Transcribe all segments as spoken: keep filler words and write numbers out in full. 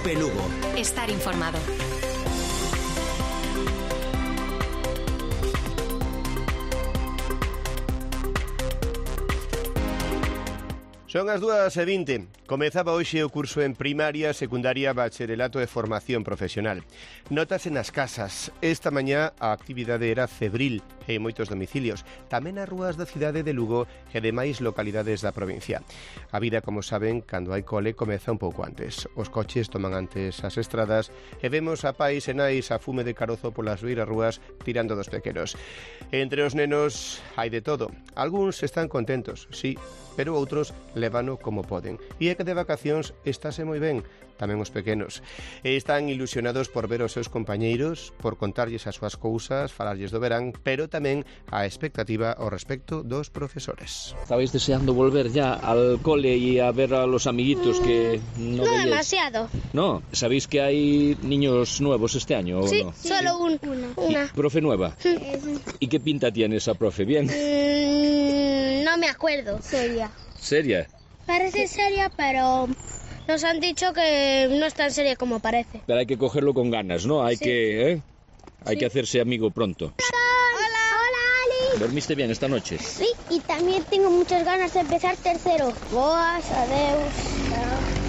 Cope Lugo. Estar informado. Son as dúas e vinte. Comezaba hoxe o curso en primaria, secundaria, bacharelato e formación profesional. Notase nas casas. Esta mañá a actividade era febril en moitos domicilios, tamén nas rúas da cidade de Lugo e demais localidades da provincia. A vida, como saben, cando hai cole, comeza un pouco antes. Os coches toman antes as estradas e vemos a pais e nais a fume de carozo polas beiras rúas tirando dos pequenos. Entre os nenos hai de todo. Algúns están contentos, sí, pero outros levano como poden. E é que de vacacións estáse moi ben, tamén os pequenos. E están ilusionados por ver os seus compañeiros, por contarlles as súas cousas, falarlles do verán, pero tamén a expectativa ao respecto dos profesores. ¿Estabais deseando volver ya al cole y a ver a los amiguitos que no No veíais? demasiado. No, ¿sabéis que hay niños nuevos este año o Sí, no? solo un, una. ¿Profe nueva? Sí. ¿Y qué pinta tiene esa profe? ¿Bien? Mm, no me acuerdo. Seria. ¿Seria? Parece seria, pero nos han dicho que no es tan seria como parece. Pero hay que cogerlo con ganas, ¿no? Hay Sí. que, ¿eh? Hay Sí. que hacerse amigo pronto. Hola. Hola, Ali. ¿Dormiste bien esta noche? Sí, y también tengo muchas ganas de empezar tercero. Boas, adeus. Chao.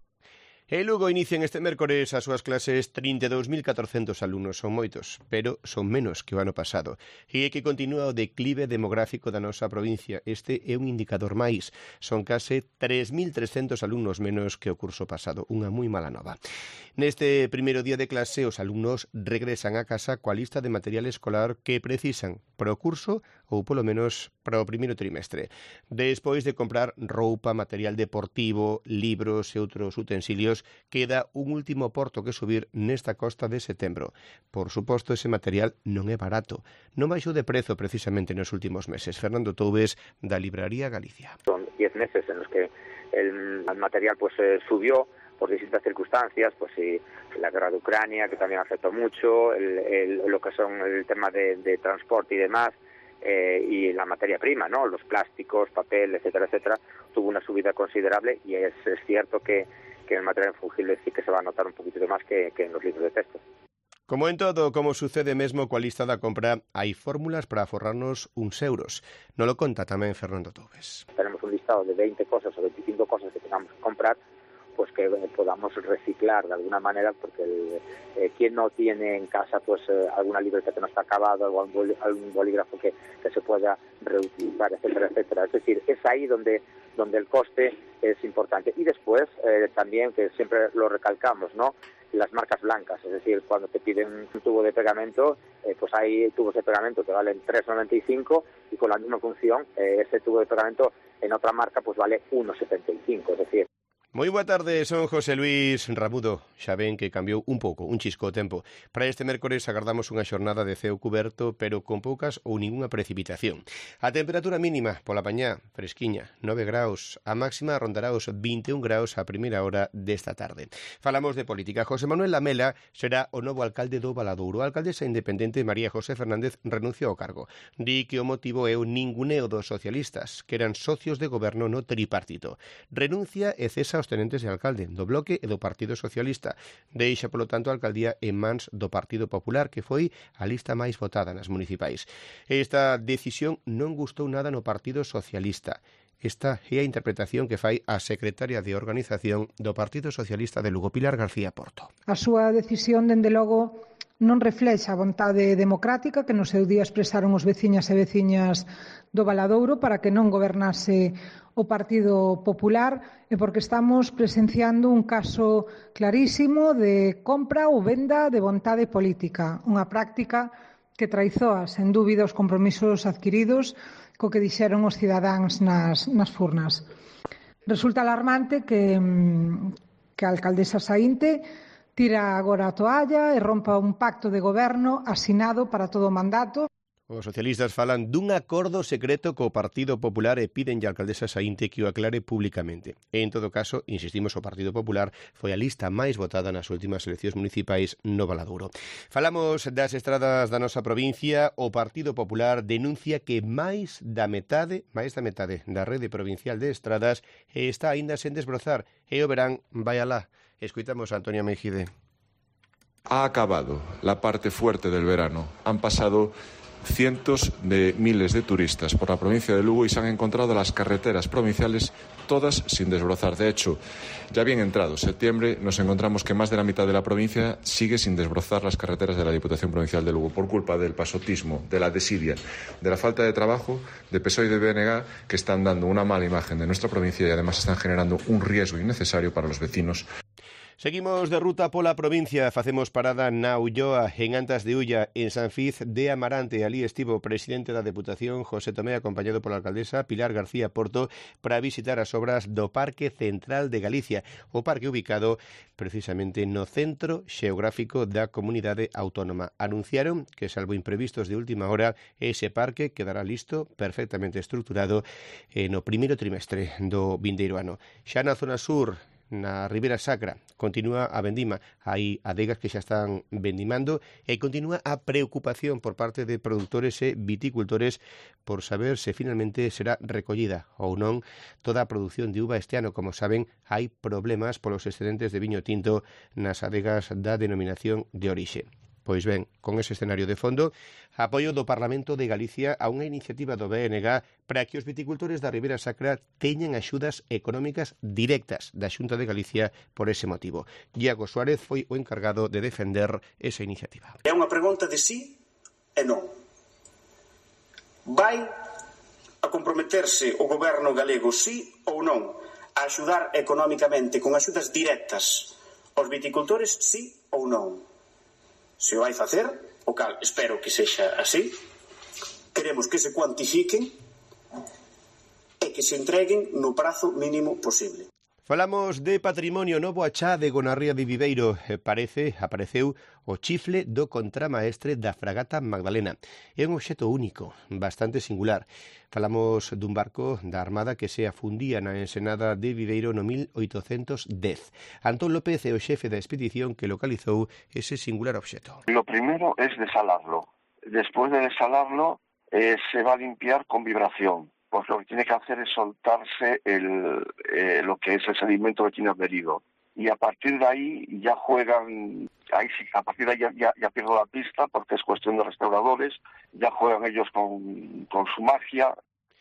En Lugo inician este mércores as súas clases trinta e dous mil catrocentos alumnos. Son moitos, pero son menos que o ano pasado. E é que continúa o declive demográfico da nosa provincia. Este é un indicador máis. Son case tres mil trescentos alumnos menos que o curso pasado. Unha moi mala nova. Neste primeiro día de clase, os alumnos regresan a casa coa lista de material escolar que precisan para o curso ou polo menos para o primeiro trimestre. Despois de comprar roupa, material deportivo, libros e outros utensilios, queda un último porto que subir nesta costa de setembro. Por suposto, ese material non é barato. Non baixou de prezo precisamente nos últimos meses. Fernando Toubes, da Libraría Galicia. Son diez meses en los que el, el material pues eh, subió por distintas circunstancias, pues sí, la guerra de Ucrania, que también afectó mucho, el, el, lo que son el tema de, de transporte y demás, eh, y la materia prima, ¿no? Los plásticos, papel, etcétera, etcétera, tuvo una subida considerable y es, es cierto que, que en el material fungible sí que se va a notar un poquito más que, que en los libros de texto. Como en todo, como sucede mesmo coa lista da compra, hai fórmulas para aforrarnos uns euros. Non lo conta tamén Fernando Toubes. Tenemos un listado de veinte cosas o veinticinco cosas que tengamos que comprar, pues que podamos reciclar de alguna manera, porque el, eh, quien no tiene en casa pues eh, alguna libreta que no está acabada o algún, boli, algún bolígrafo que, que se pueda reutilizar, etcétera, etcétera. Es decir, es ahí donde donde el coste es importante. Y después eh, también, que siempre lo recalcamos, ¿no?, las marcas blancas, es decir, cuando te piden un tubo de pegamento, eh, pues hay tubos de pegamento que valen tres noventa y cinco y con la misma función eh, ese tubo de pegamento en otra marca pues vale uno setenta y cinco, es decir. Moi boa tarde, son José Luis Ramudo. Xa ven que cambiou un pouco, un chisco o tempo. Para este mércores agardamos unha xornada de ceo cuberto, pero con poucas ou ningunha precipitación. A temperatura mínima pola mañá, fresquiña, nove graus. A máxima rondará os vinte e un graus a primeira hora desta tarde. Falamos de política. José Manuel Lamela será o novo alcalde do Valadouro. A alcaldesa independente María José Fernández renunciou ao cargo. Di que o motivo é o ninguneo dos socialistas, que eran socios de goberno no tripartito. Renuncia e cesa os tenentes de alcalde do Bloque e do Partido Socialista. Deixa, polo tanto, a alcaldía en mans do Partido Popular, que foi a lista máis votada nas municipais. Esta decisión non gustou nada no Partido Socialista. Esta é a interpretación que fai a secretaria de Organización do Partido Socialista de Lugo, Pilar García Porto. A súa decisión, dende logo, non reflexa a vontade democrática que no seu día expresaron os veciñas e veciñas do Valadouro para que non gobernase o Partido Popular e porque estamos presenciando un caso clarísimo de compra ou venda de vontade política, unha práctica que traizoa, sen dúbida, os compromisos adquiridos co que dixeron os cidadáns nas, nas furnas. Resulta alarmante que, que a alcaldesa saínte tira agora a toalla e rompa un pacto de goberno asinado para todo o mandato. Os socialistas falan dun acordo secreto co Partido Popular e piden a alcaldesa Saínte que o aclare públicamente. En todo caso, insistimos, o Partido Popular foi a lista máis votada nas últimas eleccións municipais no Valadouro. Falamos das estradas da nosa provincia. O Partido Popular denuncia que máis da metade, máis da metade da rede provincial de estradas está aínda sen desbrozar e o verán vai alá. Escoitamos a Antonio Mejide. Ha acabado la parte fuerte del verano. Han pasado cientos de miles de turistas por la provincia de Lugo y se han encontrado las carreteras provinciales todas sin desbrozar. De hecho, ya bien entrado septiembre, nos encontramos que más de la mitad de la provincia sigue sin desbrozar las carreteras de la Diputación Provincial de Lugo por culpa del pasotismo, de la desidia, de la falta de trabajo de P S O E y de B N G, que están dando una mala imagen de nuestra provincia y además están generando un riesgo innecesario para los vecinos. Seguimos de ruta pola provincia, facemos parada na Ulloa, en Antas de Ulla, en San Fiz de Amarante. Alí estivo o presidente da Deputación, José Tomé, acompañado pola alcaldesa Pilar García Porto, para visitar as obras do Parque Central de Galicia, o parque ubicado precisamente no centro xeográfico da comunidade autónoma. Anunciaron que, salvo imprevistos de última hora, ese parque quedará listo, perfectamente estruturado, eh, no primeiro trimestre do vindeiro ano. Xa na zona sur, na Ribeira Sacra, continúa a vendima. Hai adegas que xa están vendimando e continúa a preocupación por parte de produtores e viticultores por saber se finalmente será recollida ou non toda a produción de uva este ano. Como saben, hai problemas polos excedentes de viño tinto nas adegas da denominación de orixe. Pois ben, con ese escenario de fondo, apoio do Parlamento de Galicia a unha iniciativa do B N G para que os viticultores da Ribeira Sacra teñan axudas económicas directas da Xunta de Galicia por ese motivo. Iago Suárez foi o encargado de defender esa iniciativa. É unha pregunta de sí e non. Vai a comprometerse o goberno galego sí ou non a axudar económicamente con axudas directas aos viticultores sí ou non? Se o vai facer, o cal espero que sexa así, queremos que se cuantifiquen e que se entreguen no prazo mínimo posible. Falamos de patrimonio. Novo achádego na ría de Viveiro. Parece, apareceu o chifle do contramaestre da fragata Magdalena. É un obxecto único, bastante singular. Falamos dun barco da Armada que se afundía na ensenada de Viveiro no mil oitocentos dez. Antón López é o xefe da expedición que localizou ese singular obxecto. Lo primero es desalarlo. Después de desalarlo, eh, se va a limpiar con vibración. Pues lo que tiene que hacer es soltarse el, eh, lo que es el sedimento que tiene adherido. Y a partir de ahí ya juegan, ahí sí, a partir de ahí ya, ya, ya pierdo la pista porque es cuestión de restauradores, ya juegan ellos con, con su magia.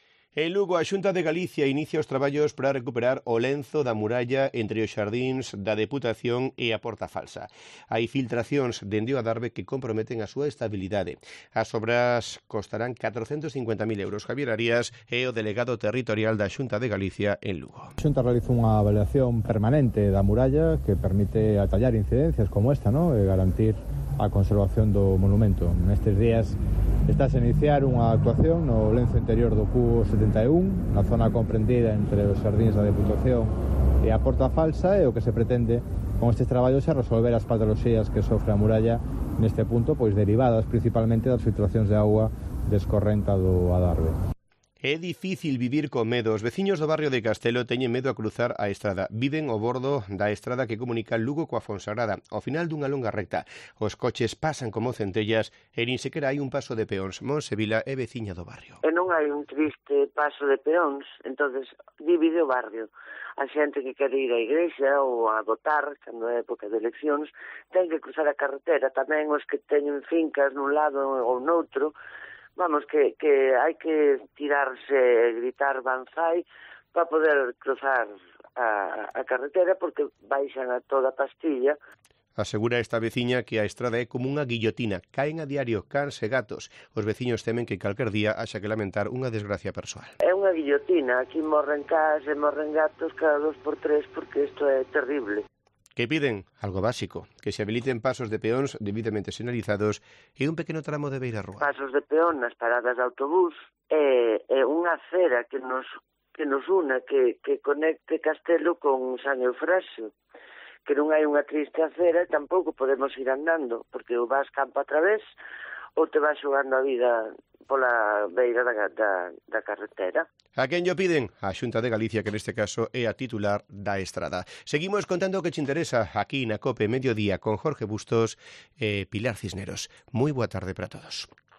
En Lugo, a Xunta de Galicia inicia os traballos para recuperar o lenzo da muralla entre os xardíns da Deputación e a Porta Falsa. Hai filtracións dende o Adarve que comprometen a súa estabilidade. As obras costarán catrocentos cincuenta mil euros. Javier Arias é o delegado territorial da Xunta de Galicia en Lugo. A Xunta realiza unha avaliación permanente da muralla que permite atallar incidencias como esta, ¿no? E garantir a conservación do monumento. Nestes días estás a iniciar unha actuación no lenzo interior do Q setenta e un, na zona comprendida entre os xardíns da Deputación e a Porta Falsa, e o que se pretende con estes traballos é resolver as patoloxías que sofre a muralla neste punto, pois derivadas principalmente das filtracións de auga descorrenta do Adarve. É difícil vivir con medo. Os veciños do barrio de Castelo teñen medo a cruzar a estrada. Viven ao bordo da estrada que comunica Lugo coa Fonsagrada. Ao final dunha longa recta, os coches pasan como centellas e nin sequera hai un paso de peóns. Monse Vila é veciña do barrio. E non hai un triste paso de peóns, entonces divide o barrio. A xente que quere ir á igrexa ou a votar, cando é época de eleccións, ten que cruzar a carretera. Tamén os que teñen fincas nun lado ou noutro. Vamos, que, que hai que tirarse e gritar banzai para poder cruzar a, a carretera porque baixan a toda pastilla. Asegura esta veciña que a estrada é como unha guillotina. Caen a diario cans e gatos. Os veciños temen que calquer día haxa que lamentar unha desgracia persoal. É unha guillotina. Aquí morren cas e morren gatos cada dos por tres porque isto é terrible. Que piden? Algo básico, que se habiliten pasos de peóns debidamente sinalizados e un pequeno tramo de beirarrúa. Pasos de peón nas paradas de autobús e, e unha acera que nos que nos una, que, que conecte Castelo con San Eufrasio, que non hai unha triste acera e tampouco podemos ir andando, porque ou vas campo a través ou te vas xogando a vida pola beira da, da, da carretera. A quen llo piden? A Xunta de Galicia, que neste caso é a titular da estrada. Seguimos contando o que te interesa aquí na COPE Mediodía con Jorge Bustos e Pilar Cisneros. Moi boa tarde para todos.